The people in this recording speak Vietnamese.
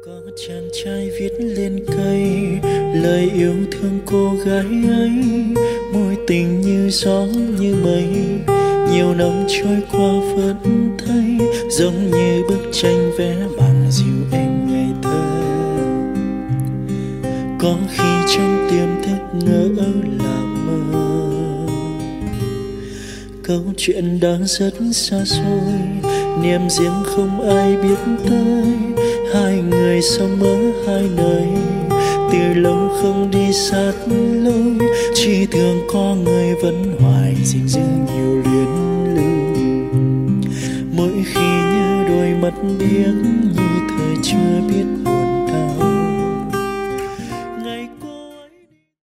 Có chàng trai viết lên cây lời yêu thương cô gái ấy, mối tình như gió như mây, nhiều năm trôi qua vẫn thấy giống như bức tranh vẽ bằng dịu êm ngày thơ. Có khi trong tiềm thức ngỡ là mơ, câu chuyện đang rất xa xôi, niềm riêng không ai biết tới. Hai người sống ở hai nơi, từ lâu không đi sát lối, chỉ thường có người vẫn hoài gìn giữ nhiều luyến lưu. Mỗi khi nhớ đôi mắt biếc như thời chưa biết.